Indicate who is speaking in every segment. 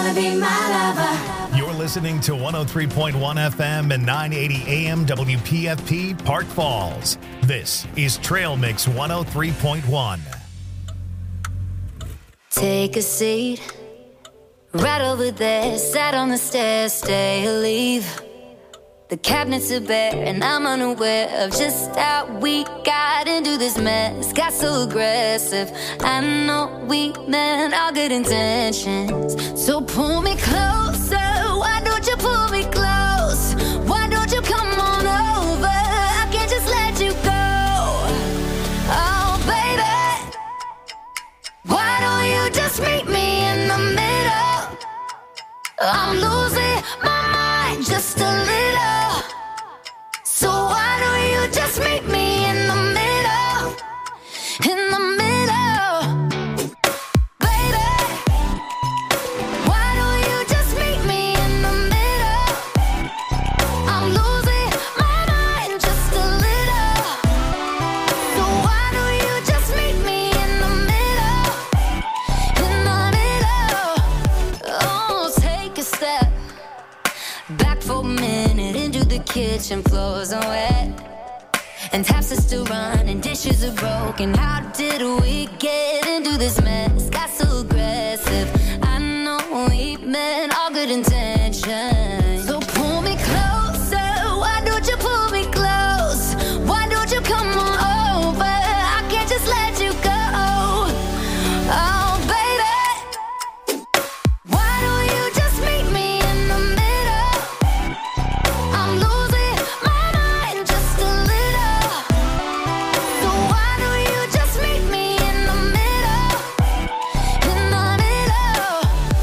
Speaker 1: wanna be my lover.
Speaker 2: You're listening to 103.1 FM and 980 AM WPFP Park Falls. This is Trail Mix 103.1.
Speaker 3: Take a seat right over there, sat on the stairs, stay or leave. The cabinets are bare and I'm unaware of just how we got into this mess. Got so aggressive. I know we meant all good intentions. So pull me closer. Why don't you pull me close? Why don't you come on over? I can't just let you go. Oh baby, why don't you just meet me in the middle? I'm losing my mind just a little. So why don't you just meet me in the middle? In the middle, baby. Why don't you just meet me in the middle? I'm losing my mind just a little. So why don't you just meet me in the middle? In the middle. Oh, take a step back for a minute into the kitchen, floors are wet and taps are still running, dishes are broken. How did we get into this mess? Got so aggressive. I know we meant all good intentions. So pull me closer. Why don't you pull me close? Why don't you come on over? I can't just let you go. Oh baby, why don't you just meet me in the middle? I'm losing my mind just a little. So why don't you just meet me in the middle? In the middle.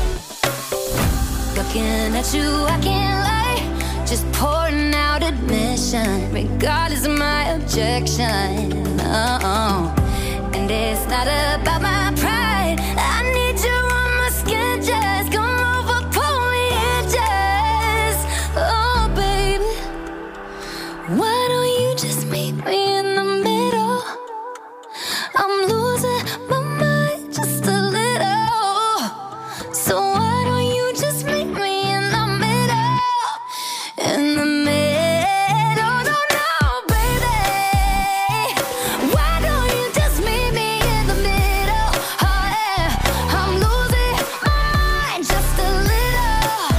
Speaker 3: Looking at you, I can't lie. Just pouring out admission, regardless of my objection. Oh, and it's not about my pride. I need you on my skin, just come over, pull me in, just. Oh, baby, why don't you just meet me in the middle? I'm losing my mind just a little. So why don't you just meet me in the middle? In the middle, no, no, baby. Why don't you just meet me in the middle? Oh yeah, I'm losing my mind just a little.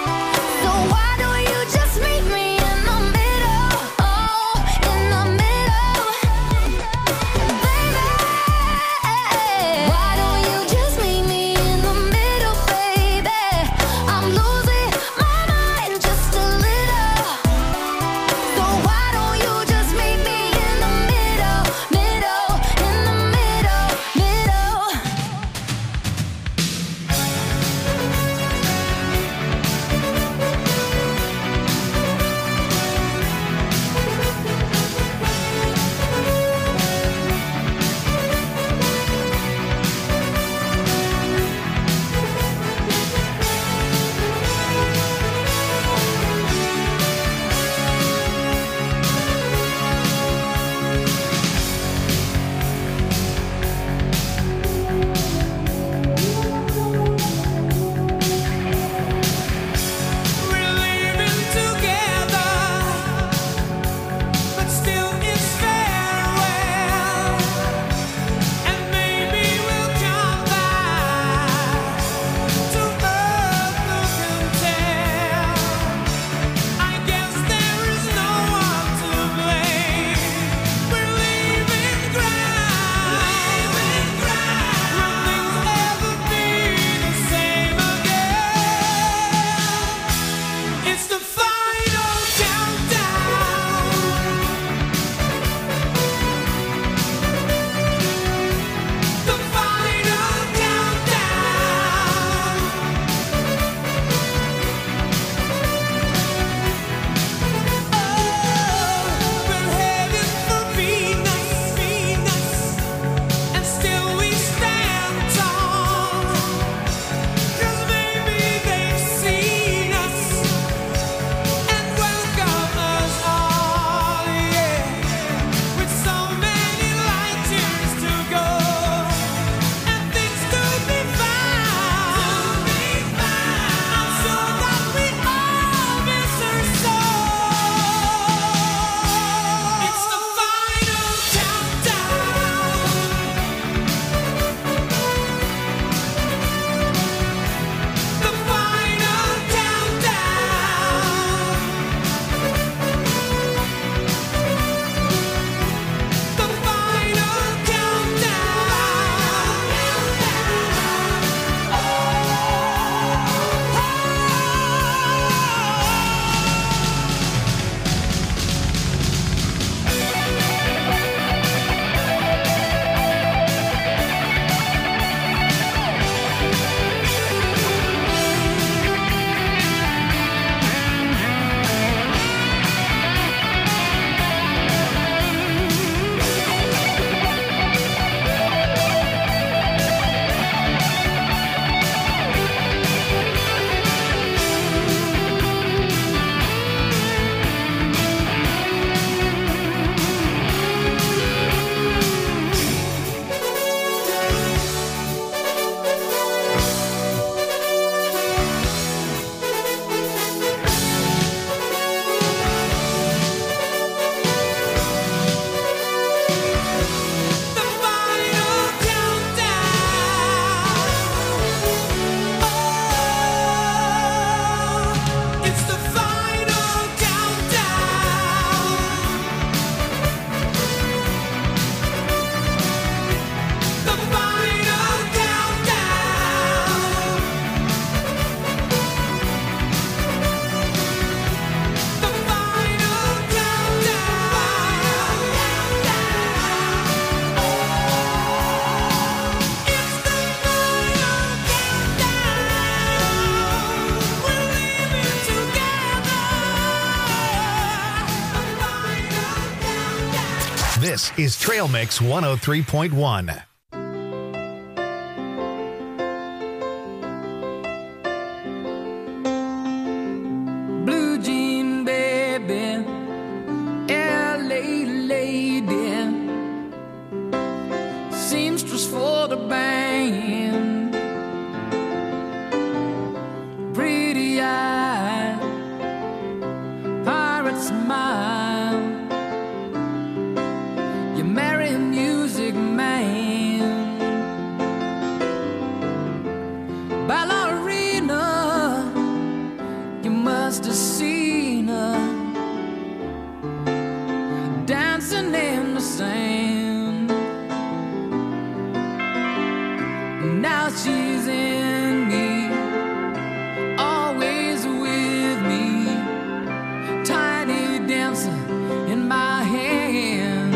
Speaker 3: So why don't you just meet me in the middle? Oh, in the middle.
Speaker 2: This is Trail Mix 103.1.
Speaker 4: Blue jean baby, LA lady, seamstress for the band, pretty eye, pirate smile, you marry a music man, ballerina, you must have seen her dancing in the sand. Now she's in me, always with me, tiny dancer in my hand.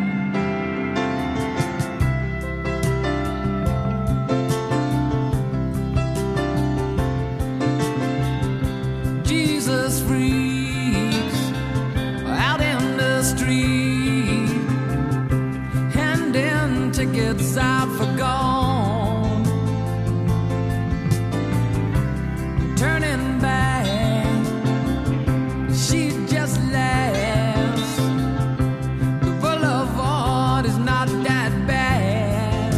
Speaker 4: Jesus freaks out in the street, handing tickets out for gone, turning back, she just laughs. The boulevard is not that bad.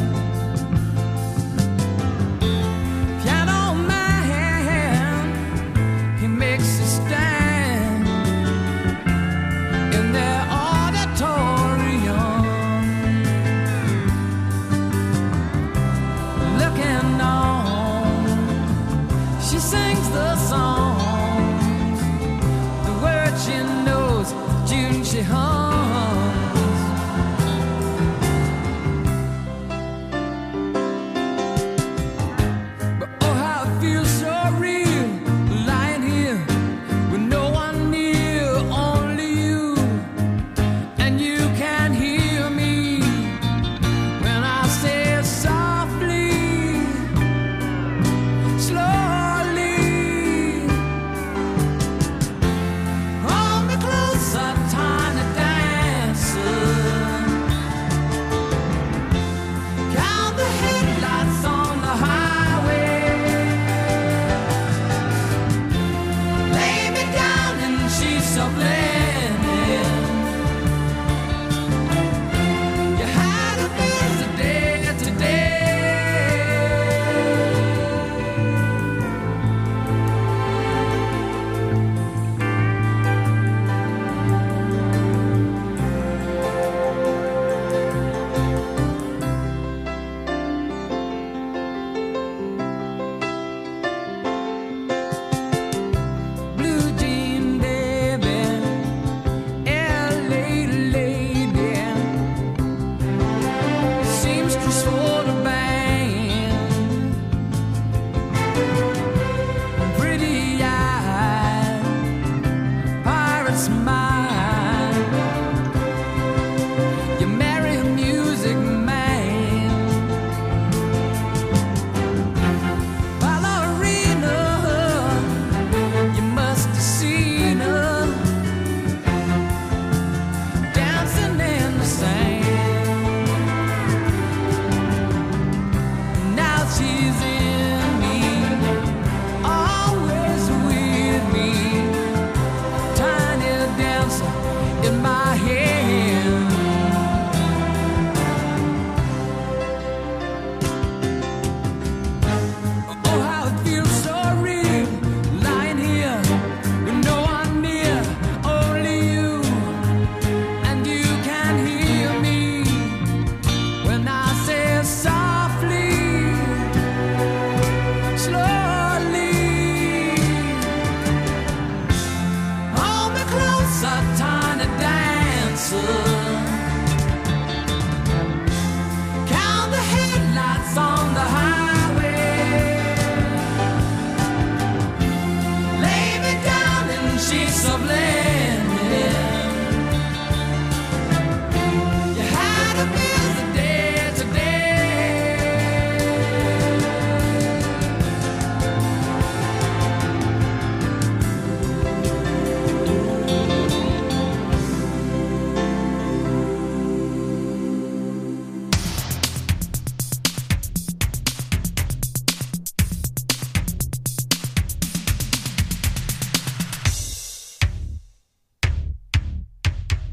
Speaker 4: Piano man, he makes a stand in their auditorium, looking on. She sings the songs, the words she knows, tune she hums. But oh, how it feels so real, lying here with no one near, only you, and you can hear me when I say softly, slowly, hold me closer, tiny dancer, count the headlights on the highway, lay me down and she's so blended. You had a busy day today. Blue jean baby, LA lady, seamstress for the band, pretty eye, pirate smile, you marry a music man, ballerina, you must have seen her dancing in the sand. Now she's in me, always with me, tiny dancer in my hand. Oh, how it feels so real, lying here with no one near, only you, and you can hear me when I say softly, slowly, hold me closer, tiny dancer.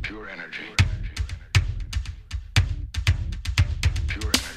Speaker 5: Pure energy. Pure energy.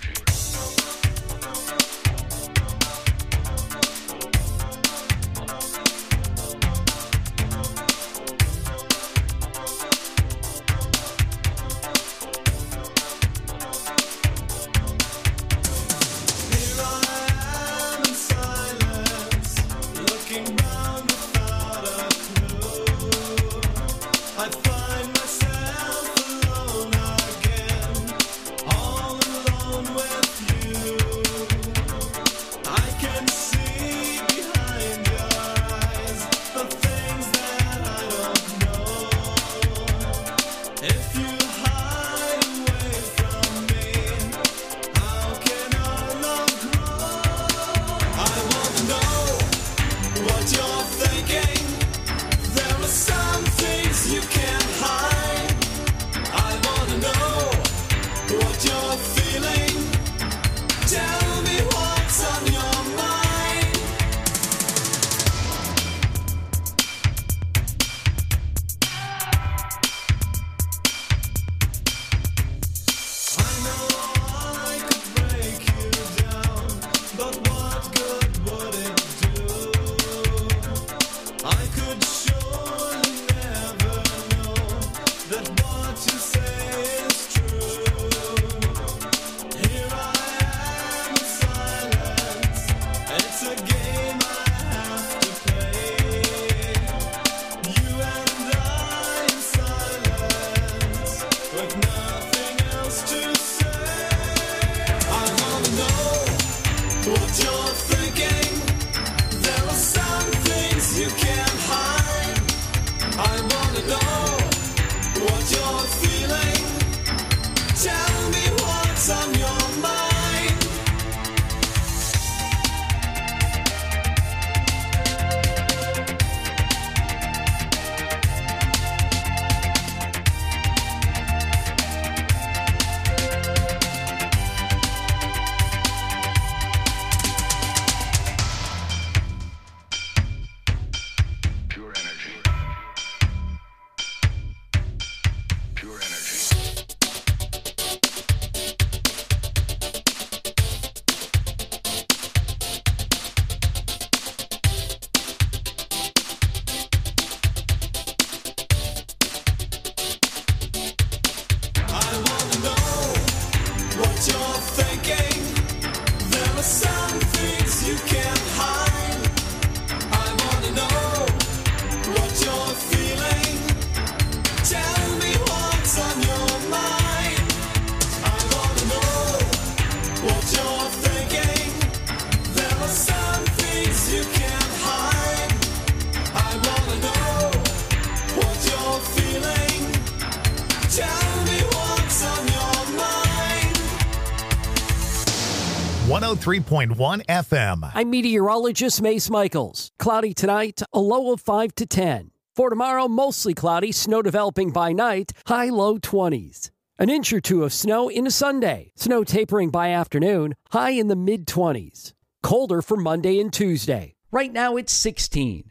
Speaker 2: .1 FM.
Speaker 6: I'm meteorologist Mace Michaels. Cloudy tonight, a low of 5 to 10. For tomorrow, mostly cloudy, snow developing by night, high low 20s. An inch or two of snow into Sunday. Snow tapering by afternoon, high in the mid-20s. Colder for Monday and Tuesday. Right now it's 16.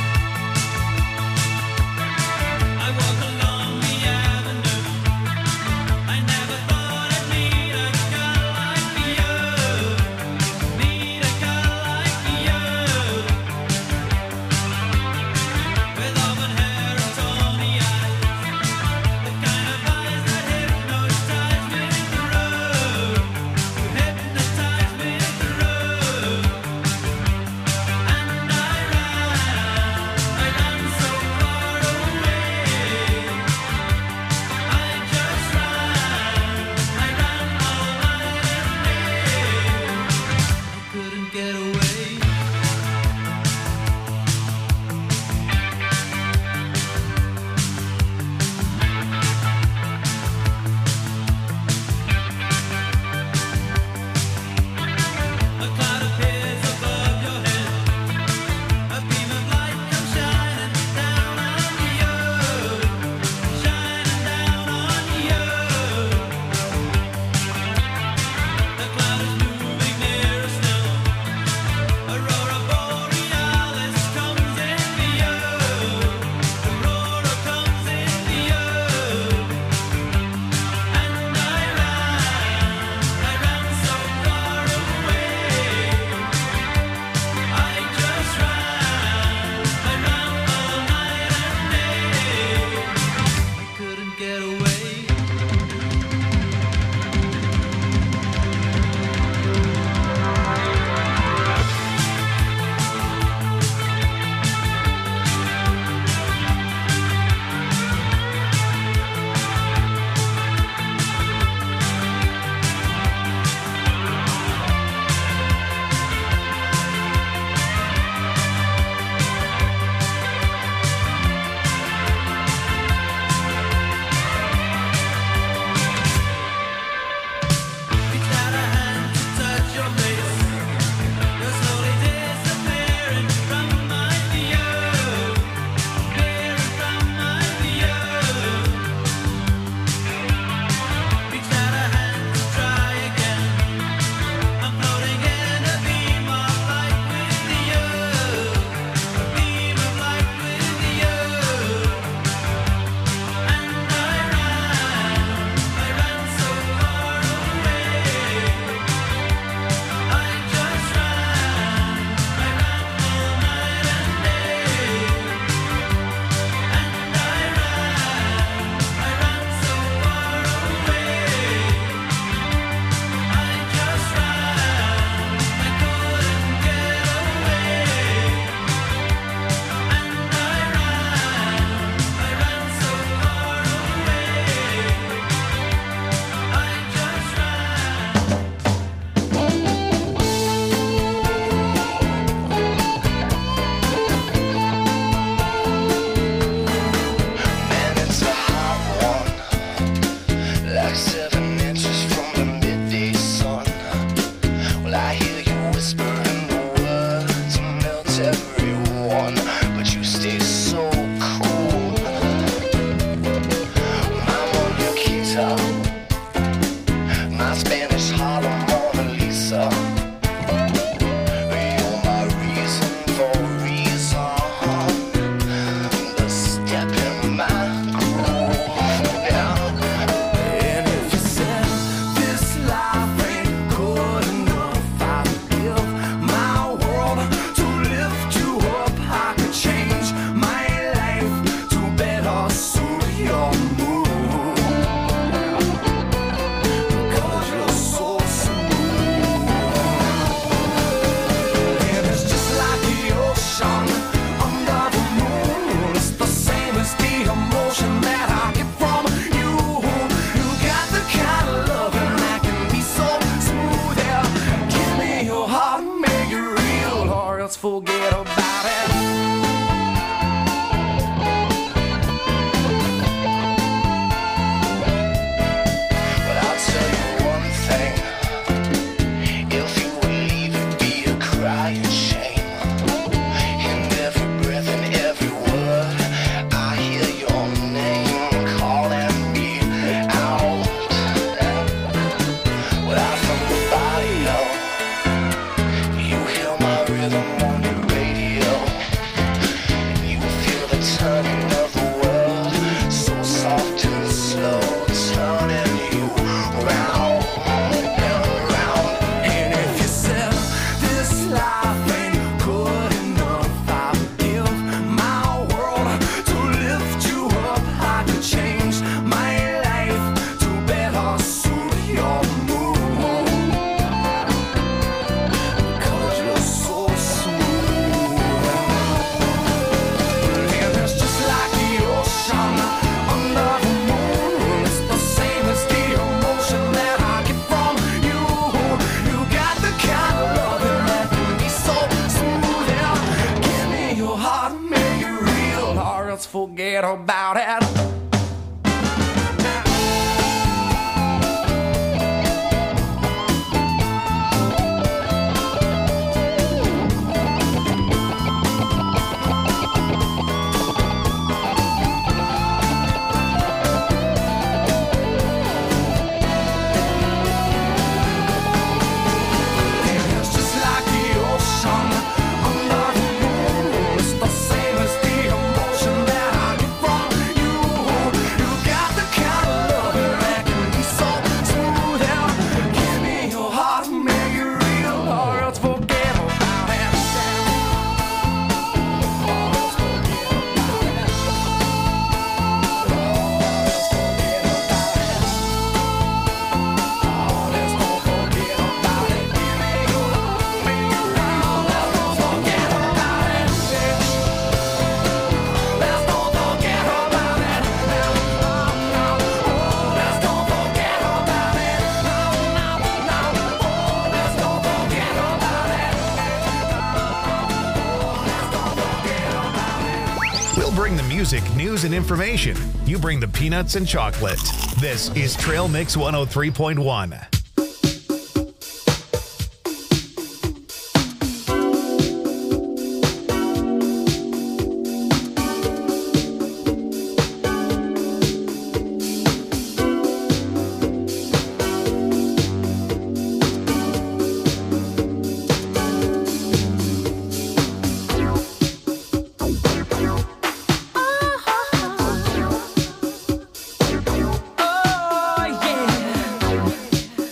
Speaker 7: I walk along the avenue.
Speaker 4: let's forget about it.
Speaker 7: But I'll tell you one thing. If you would leave, it'd be a crying shame. In every breath and every word, I hear your name calling me out. Without somebody else, you hear my rhythm on the radio. You feel the turning of the world, so soft and slow, turning you round and round.
Speaker 4: And if you said this life ain't good enough, I would give my world to lift you up. I could change my life to better suit your mood. Cause you're so smooth. And it's just like the ocean under the moon. It's the same as the emotion that I get from you. You got the kind of loving that can be so smooth. Yeah. Give me your heart, make it real, or else forget about it. It's just like the ocean under the moon. It's the same as the emotion that I get from you. You got the kind of loving that can be so smooth. Yeah. Give me your heart, make it real, or else forget about it. Let's don't forget about it. Give me your heart, make it real. Let's don't forget about it. Let's don't forget about it. Let's don't forget about it. Let's don't forget about it.
Speaker 2: We'll bring the music, news, and information. You bring the peanuts and chocolate. This is Trail Mix 103.1.
Speaker 4: Oh yeah.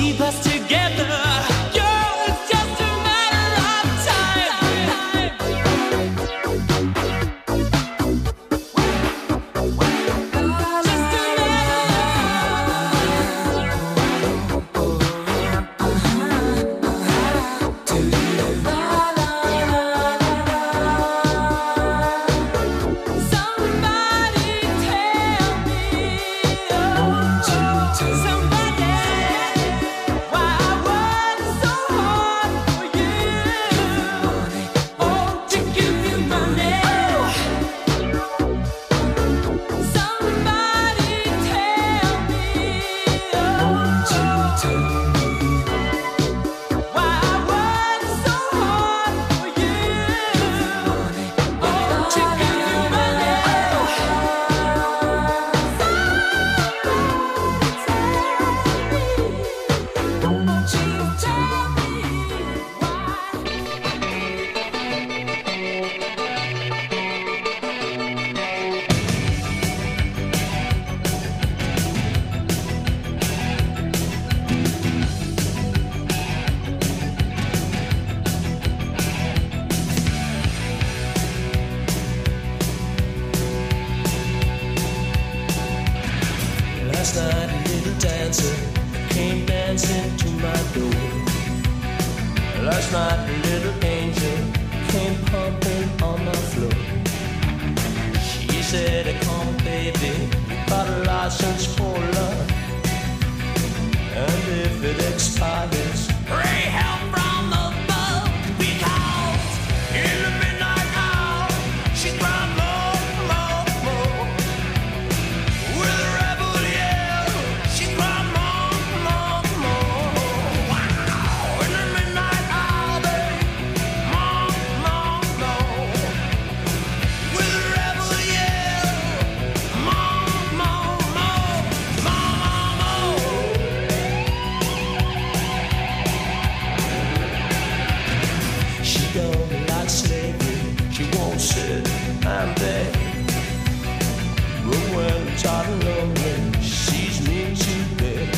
Speaker 4: keep us together. Girl, it's just a matter of time. Just a Somebody tell me, somebody, why I work so hard for you, oh, to give you money. Somebody tell me, why I work so hard for you, oh, to give you money.
Speaker 8: Last night a little dancer came dancing to my door. Last night a little angel came pumping on my floor. She said, come baby, got a license for love, and if it expires, pray help from above, because in the midnight hour she cried more, more, more. With a rebel yell, she cried more, more, more. Wow, in the midnight hour, babe, more, more, more. With a rebel yell, more, more, more, more, more. She don't like slavery, she won't sit and beg. But when tired and lonely, she sees me today.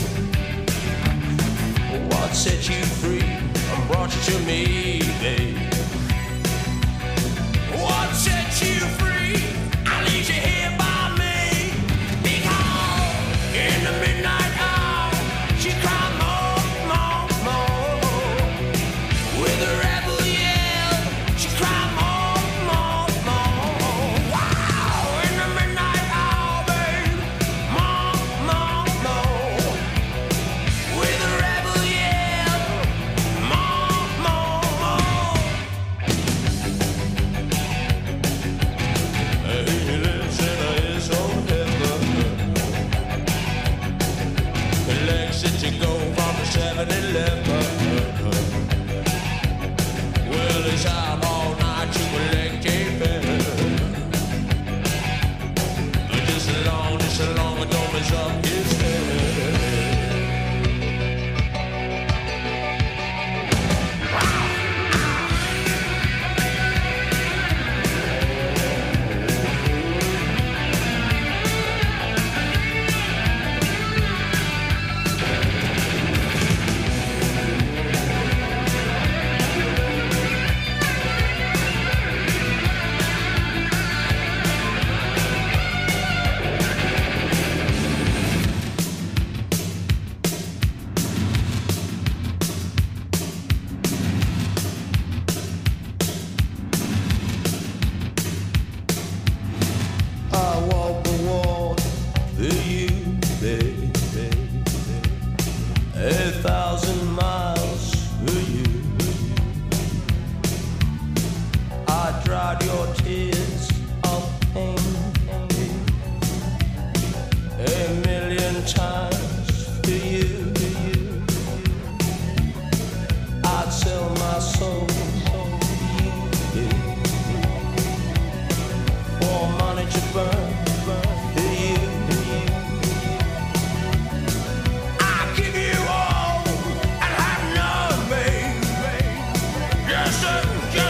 Speaker 8: What set you free and brought you to me, babe? What set you free? I leave you here by me. Because in the midnight hour, she cried more, more, more. With a rebel yell, she cried more, more, more. Wow, in the midnight hour, babe, more, more, more. With a rebel yell, more, more, more. He lives in his own heaven. Collects it to go from the 7-Eleven. Well, he's out all night to collect a pen. Just as long as don't mess up his head. I walk the wall for you, baby. 1,000 miles for you. I dried your tears of pain 1,000,000 times for you. I'd sell my soul for money to burn for you. I give you all and have none, babe. Just to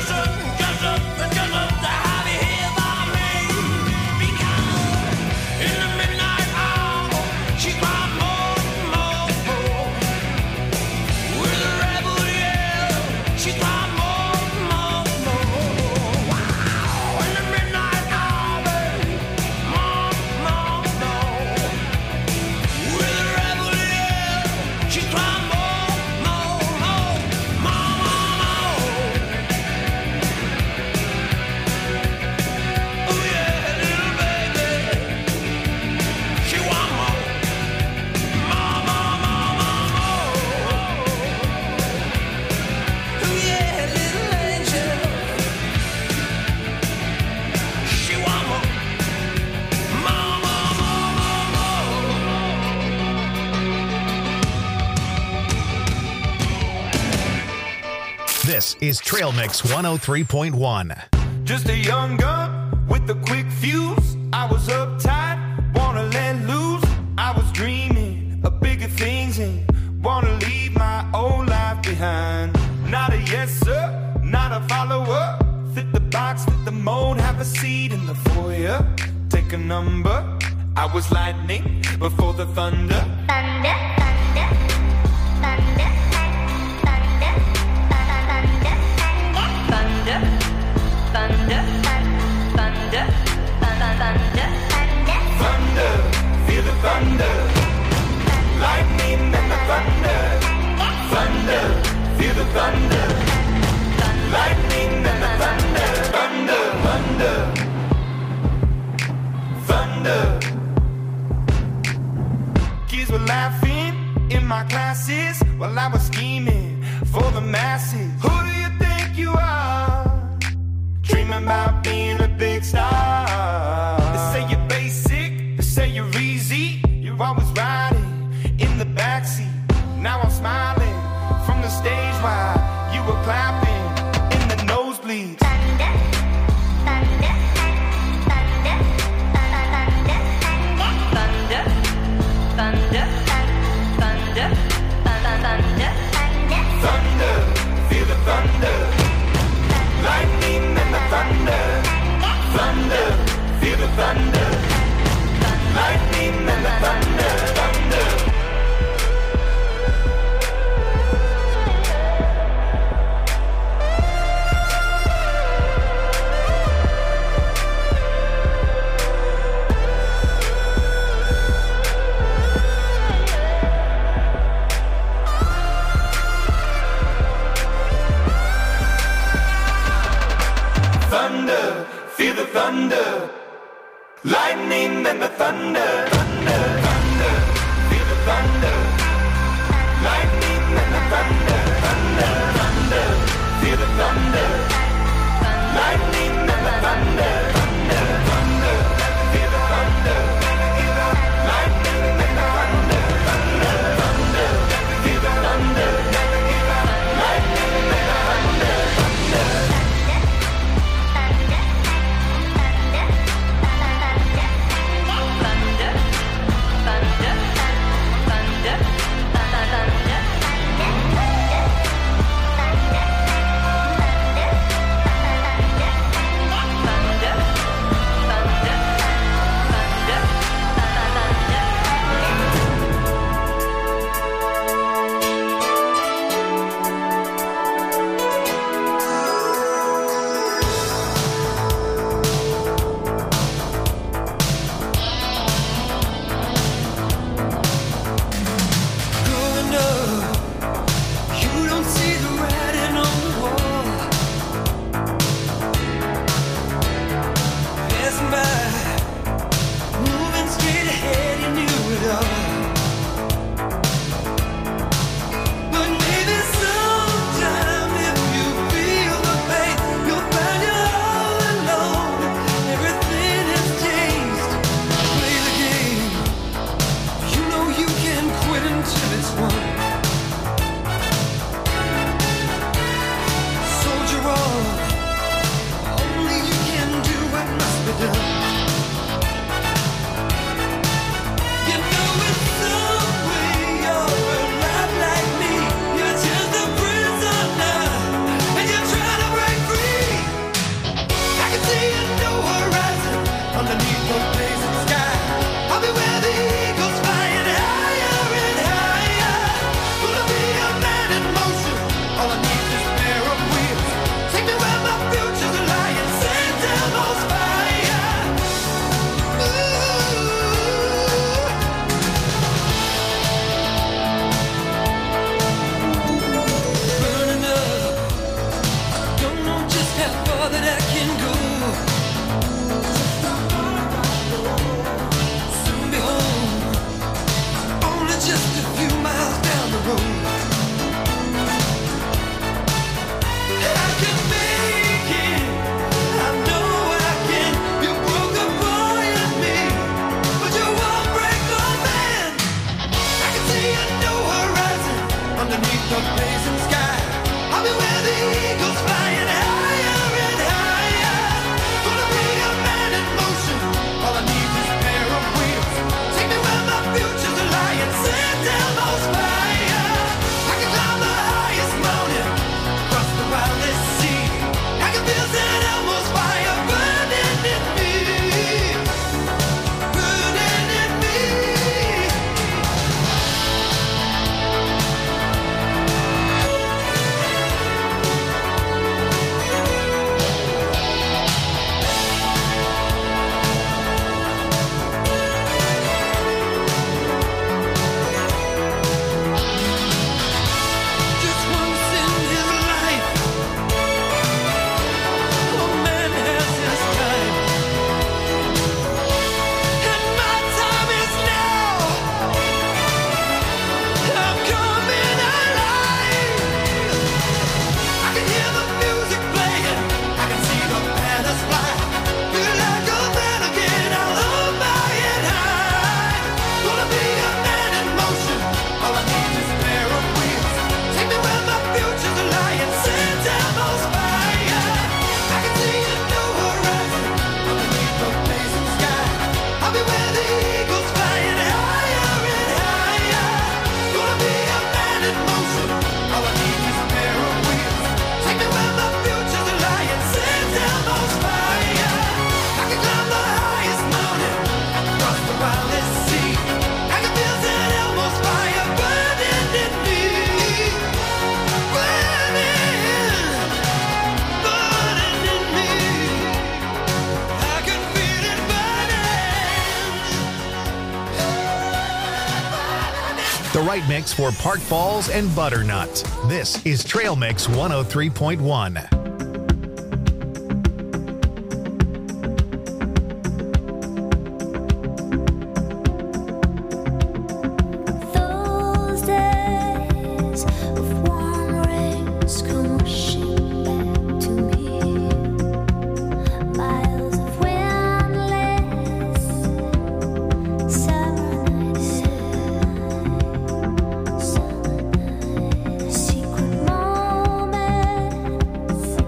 Speaker 8: have you here by me. Because in the midnight hour, she cried more, more, more.
Speaker 2: This is Trail Mix 103.1.
Speaker 9: Just a young gun with a quick fuse. I was uptight, wanna let loose. I was dreaming of bigger things and wanna leave my old life behind. Not a yes sir, not a follower. Fit the box, fit the mold, have a seat in the foyer. Take a number. I was lightning before the thunder.
Speaker 3: Thunder, thunder, thunder, thunder, thunder, thunder, thunder, thunder, thunder,
Speaker 9: thunder, feel the thunder, lightning and the thunder, thunder, feel the thunder, lightning and the thunder, thunder, thunder, thunder. Kids were laughing in my classes while I was scheming for the masses. Who do you think you are? Dreaming about being a big star. They say you're basic, they say you're easy. You're always riding in the backseat. Now I'm smiling from the stage while you were clapping in the nosebleeds.
Speaker 3: thunder, thunder, thunder, thunder, thunder, thunder, thunder,
Speaker 9: Thunder, feel the thunder, lightning and the thunder, thunder, feel the thunder, lightning and the thunder, thunder. Thunder, feel the thunder, lightning and the thunder, thunder, thunder, feel the thunder, lightning and the thunder, thunder, thunder, feel the thunder, lightning and the thunder, thunder, thunder, feel the thunder, lightning and the thunder, thunder, thunder, feel the thunder, lightning and the thunder, thunder. Underneath the blazing sky,
Speaker 2: The right mix for Park Falls and Butternut. This is Trail Mix 103.1.
Speaker 10: Secret moments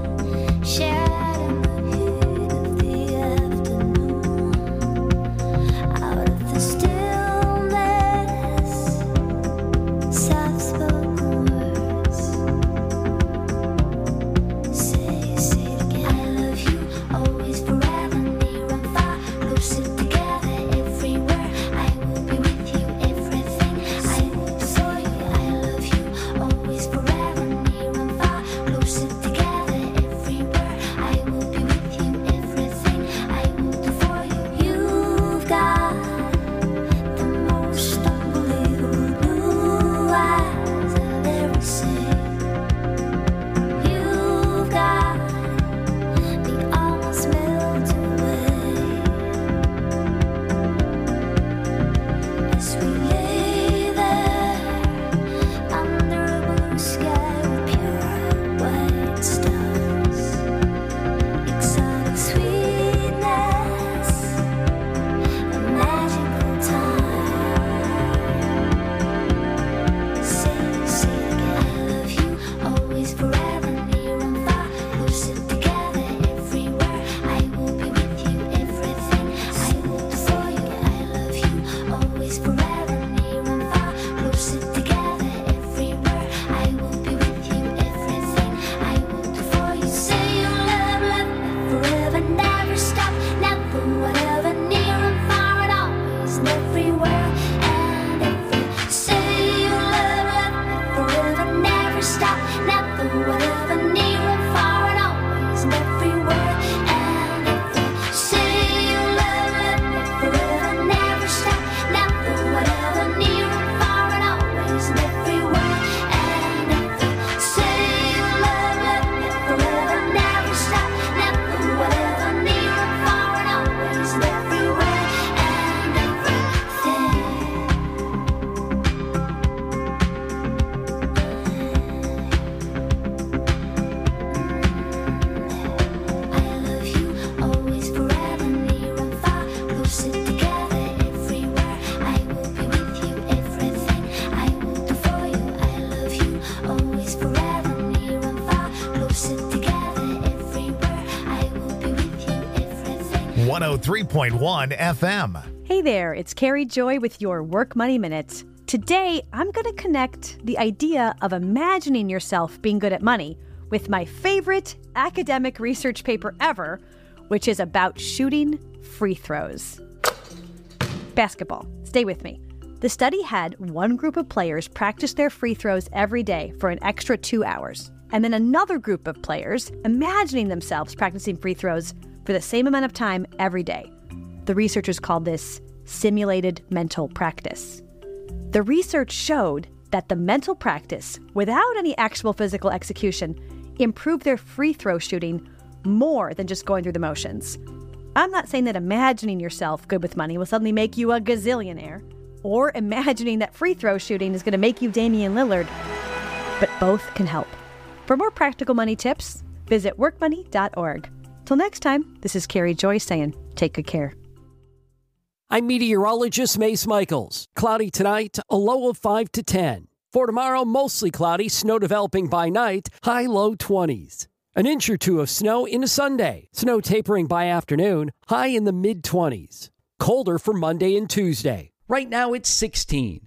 Speaker 2: 103.1 FM.
Speaker 10: Hey there, it's Carrie Joy with your Work Money Minute. Today, I'm going to connect the idea of imagining yourself being good at money with my favorite academic research paper ever, which is about shooting free throws. Basketball. Stay with me. The study had one group of players practice their free throws every day for an extra 2 hours, and then another group of players imagining themselves practicing free throws for the same amount of time every day. The researchers called this simulated mental practice. The research showed that the mental practice, without any actual physical execution, improved their free throw shooting more than just going through the motions. I'm not saying that imagining yourself good with money will suddenly make you a gazillionaire, or imagining that free throw shooting is going to make you Damian Lillard, but both can help. For more practical money tips, visit workmoney.org. Till next time, this is Carrie Joy saying, take good care.
Speaker 6: I'm meteorologist Mace Michaels. Cloudy tonight, a low of 5 to 10. For tomorrow, mostly cloudy, snow developing by night, high low 20s. An inch or two of snow into Sunday. Snow tapering by afternoon, high in the mid-20s. Colder for Monday and Tuesday. Right now it's 16.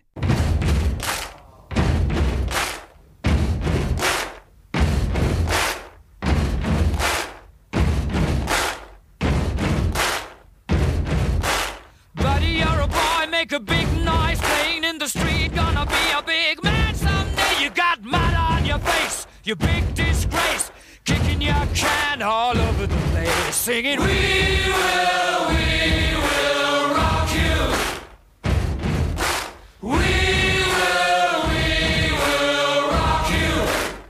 Speaker 4: Make a big noise playing in the street. Gonna be a big man someday. You got mud on your face, you big disgrace. Kicking your can all over the place. Singing, we will rock you. We will rock you.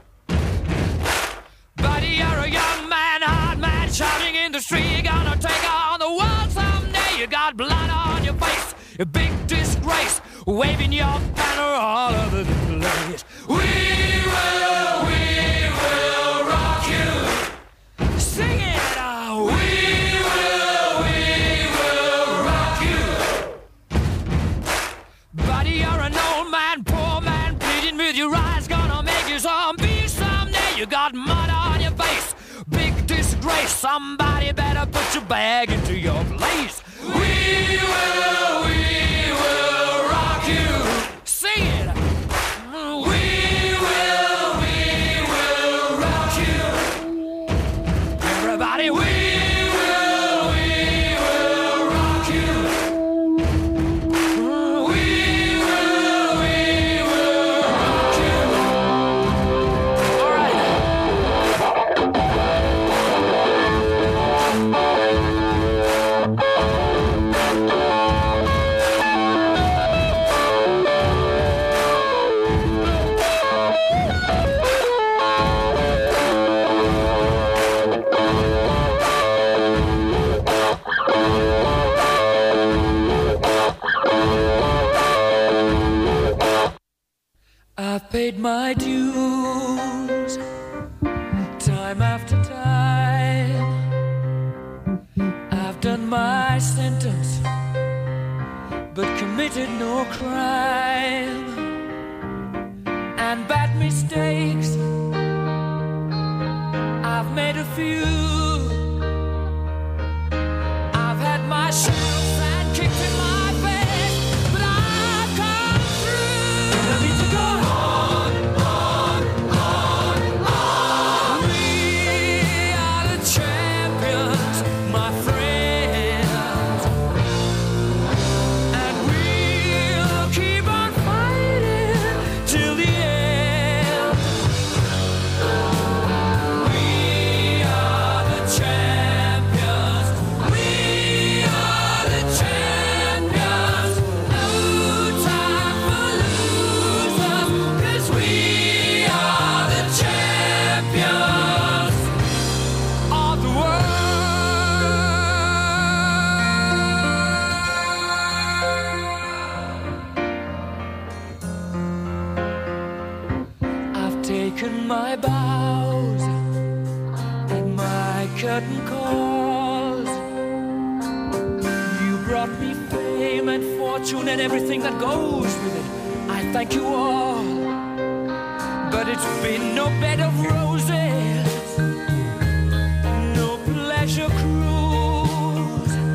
Speaker 4: Buddy, you're a young man, hard man, shouting in the street. Gonna take on the world someday. You got blood on your face, a big disgrace, waving your banner all over the place. We will rock you. Sing it out. We will rock you. Buddy, you're an old man, poor man, bleeding with your eyes, gonna make you zombie someday. You got mud on your face, big disgrace. Somebody better put your bag into your place. We will rock you. Sing it. We will rock you. Everybody, we will rock you. We will rock you. All right. I've paid my dues, time after time. I've done my sentence, but committed no crime. And bad mistakes, I've made a few. I've had my share of sand kicked in my face, but I've come through. I need to go on. We are the champions, my friends, and we'll keep on fighting till the end. We are the champions. We are the champions. No time for losers, 'cause we are the champions of the world. I've taken my bows and my curtain calls. You brought me fame and fortune and everything that goes with it. I thank you all, but it's been no bed of roses, no pleasure cruise.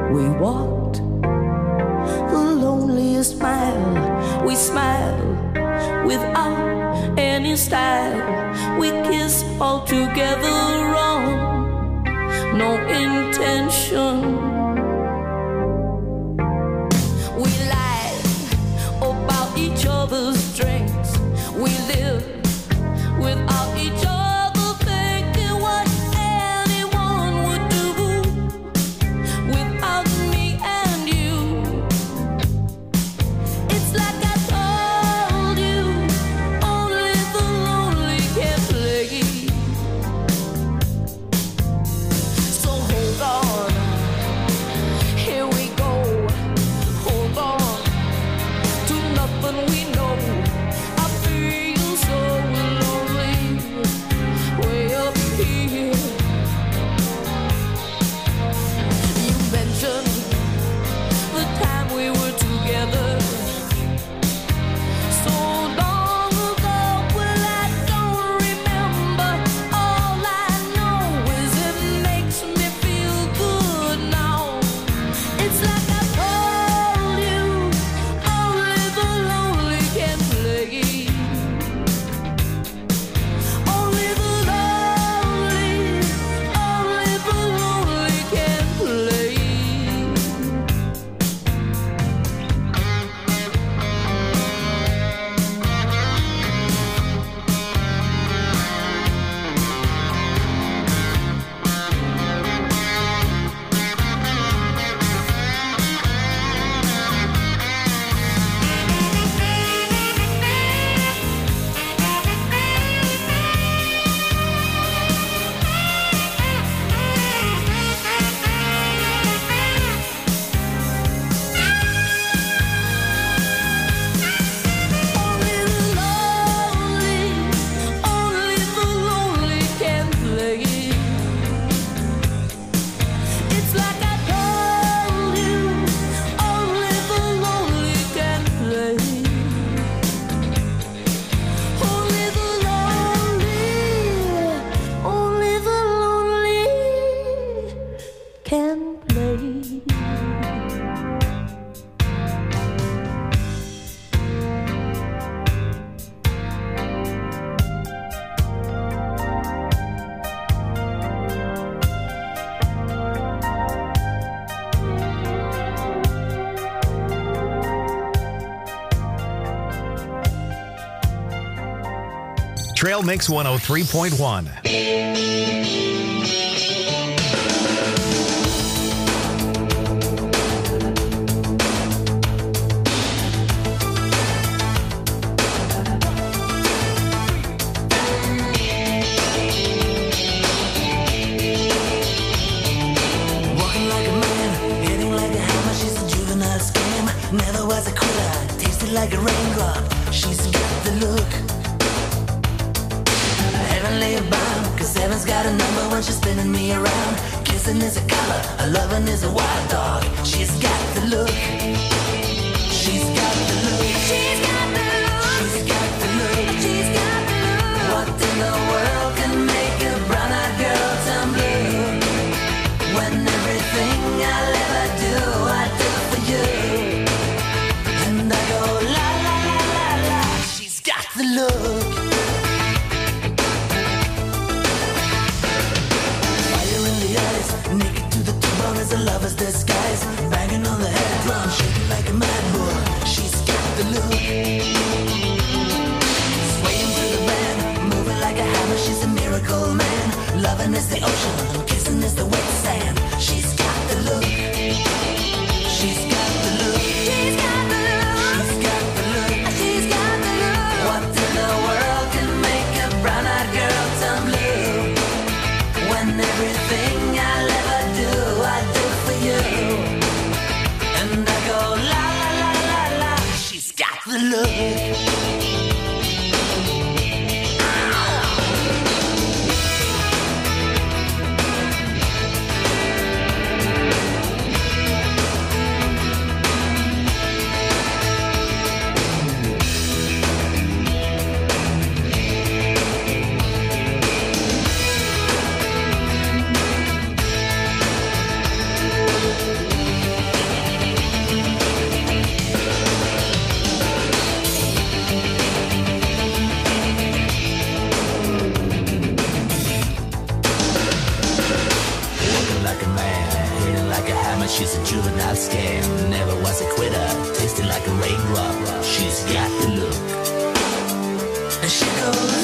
Speaker 8: We walked the loneliest mile. We smiled without any style. We kissed all together wrong, no intention. We lied about each other's strengths. We lived without each other, thinking what anyone would do without me and you. It's like I told you, only the lonely can play. So hold on, here we go. Hold on to nothing we know. I feel so lonely, way up here. You mentioned the time we were together so long ago. Well, I don't remember. All I know is it makes me feel good now. It's like I told you, only the lonely can play. Only the lonely can play. Only the lonely can play. It's like I told you, only the lonely can play. Only the lonely can play.
Speaker 2: Trail Mix 103.1.
Speaker 11: Walking like a man, hitting like a hammer. She's a juvenile scam. Never was a quitter, tasted like a raindrop. She's got the look. Heavenly bound, cause heaven's got a number when she's spinning me around. Kissing is a color, a loving is a wild dog. She's got the look. She's got the look. She's got the look. She's got the look. She's got the look. What in the world can make a brown-eyed girl turn blue? When everything I'll ever do, I do for you. And I go la la la la la. She's got the look. Fire in the eyes, naked to the bone as a lover's disguise. Banging on the head drum, shaking like a mad bull. She's got the look. Swaying through the band, moving like a hammer. She's a miracle man. Loving is the ocean, kissing is the wet sand. She's got the look. She's got the look. She's got the look. She's got the look. She's got the look. What in the world can make a brown-eyed girl turn blue? When everything I'll ever do, I do for you. she's a juvenile scam. Never was a quitter, tasting like a raindrop. She's got the look. And she goes